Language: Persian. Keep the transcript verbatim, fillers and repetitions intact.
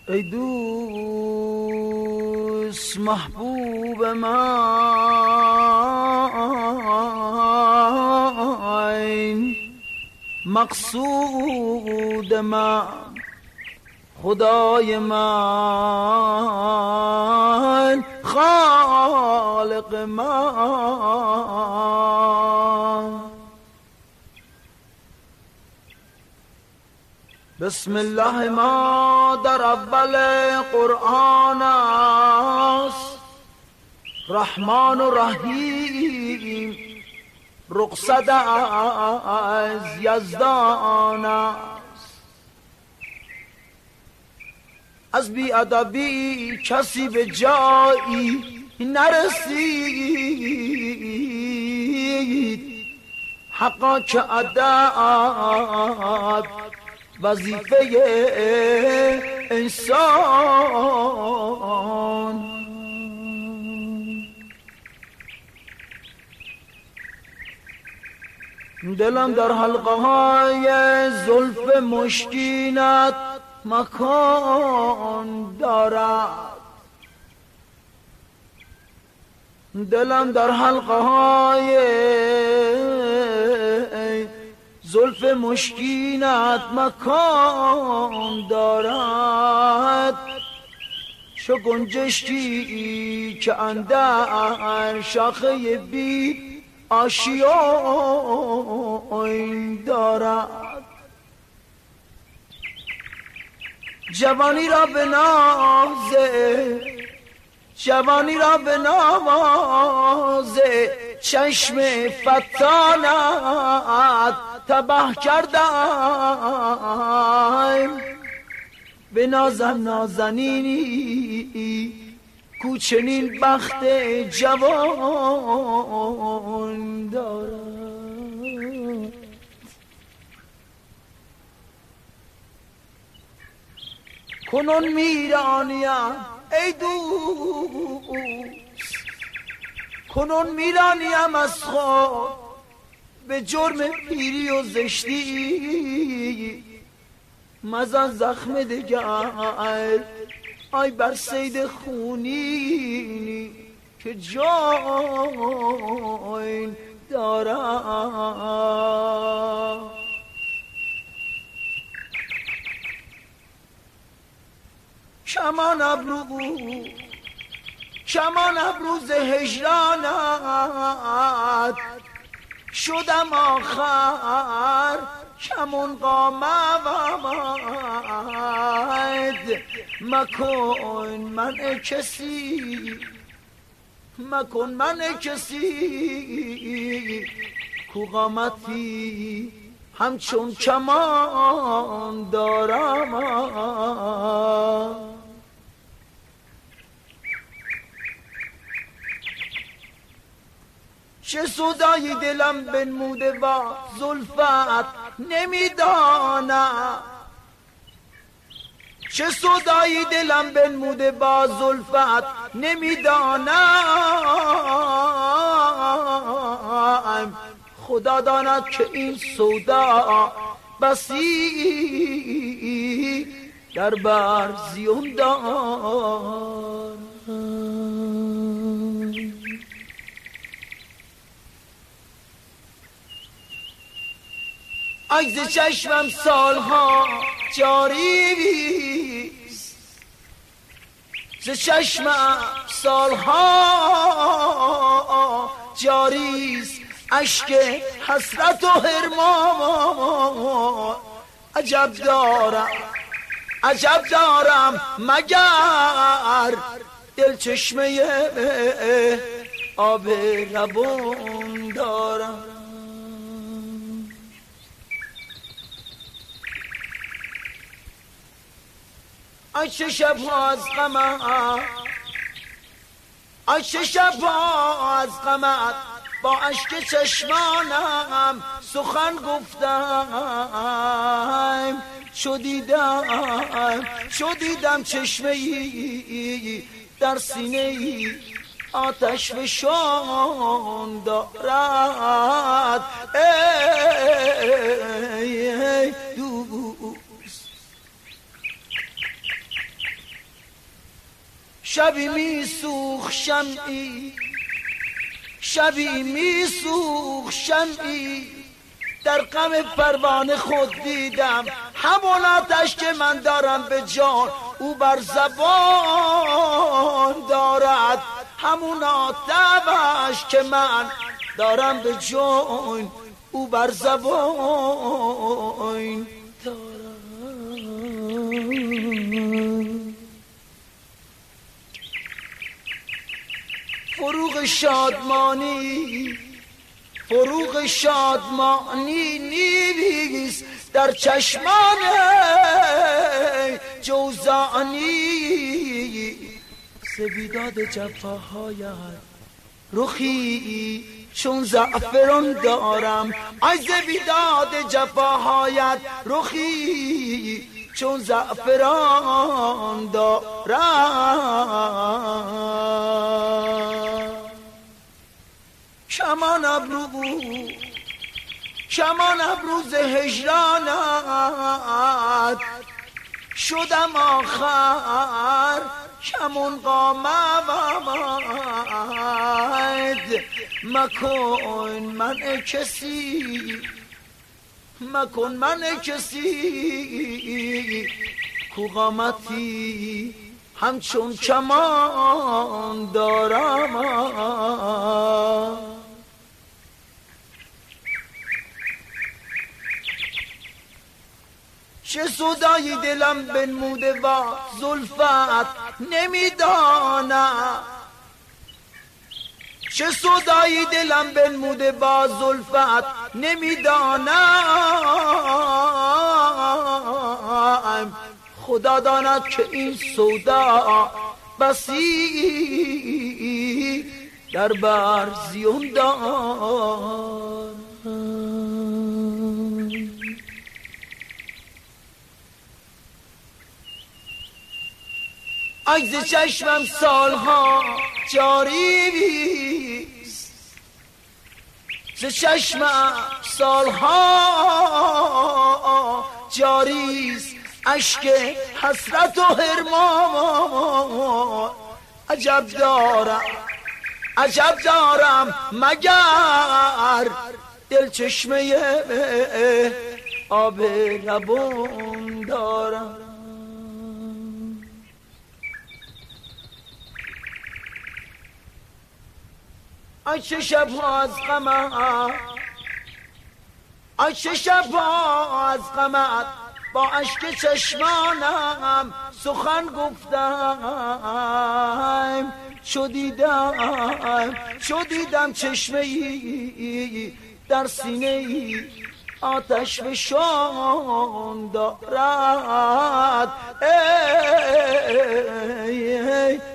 ای دوست محبوب من، مقصود من، خدای من، خالق من. بسم الله ما در اول قرآن است، رحمان و رحیم رخصت از یزدان است. از بی‌ادبی کسی به جایی نرسید، حقا که ادب وظیفه انسان. دلم در حلقه های زلف مشکینت مکان دارد، دلم در حلقه های زلف مشکینت مکان دارد، چو گنجشکی که اندر شاخه بی آشیان دارد. جوانی را به نازه، جوانی را به نازه چشم فتانت تباه کردم. به نازم نازنینی کو چنین بخت جوان دارد. کنون میرانیم ای دوست، کنون میرانیم از خود به جرم پیری و زشتی. مزن زخم دگر آی بر صید خونینی که جان دارم. کمان ابرو کمان ابروز هجرانت شدم آخر کمون قامت. مکن من کسی، مکن من کسی کو قامتی همچون کمان دارم. چه سودای دلم بنموده با زلفت نمیدانم، چه سودای دلم بنموده با زلفت نمیدانم. خدا داند که این سودا بسی در بر زیون دارم. ای ز چشمم سالها جاریست، ز چشمم سالها جاریست اشک حسرت و حرمان. عجب دارم عجب دارم مگر دل چشمه آب روان دارم. آی چه شبها از غمت، آی چه شبها از غمت با اشک چشمانم سخن گفتم. چو دیدم چو دیدم چشمه ای در سینه ای آتش فشان دارد. ای دوست شبی میسوخ شمعی، شبی میسوخ شمعی، در غم پروانه خود دیدم، همون آتش که من دارم به جان او بر زبان دارد، همون آتش که من دارم به جان او بر زبان دارد. فروغ شادمانی، فروغ شادمانی نیست در چشمان جوزانی، ز بیداد جفاهایت رخی چون زعفران دارم، ای ز بیداد جفاهایت رخی چون زعفران دارم. کمان ابرو کمان ابرو ز هجرانت شدم آخر، کمون قامت مکن من کسی، مکن من کسی کو قامتی همچون کمان دارم. چه صدای دلم بنموده و زلفت نمیدانم، چه صدای دلم بنموده با زلفت نمیدانم، خدا داند که این سودا بسی در بر زیون دارم. عکس چشمم سالها جاریست، ز چشمم سالها جاریست، اشک حسرت و حرمان. عجب دارم عجب دارم مگر دل چشمه آب لبون دارم. ای چه شب‌ها از غمت، ای چه شب‌ها از غمت، با اشک چشمانم سخن گفتم، چو دیدم چو دیدم چشمه ای در سینه ای آتش فشان دارد. ای ای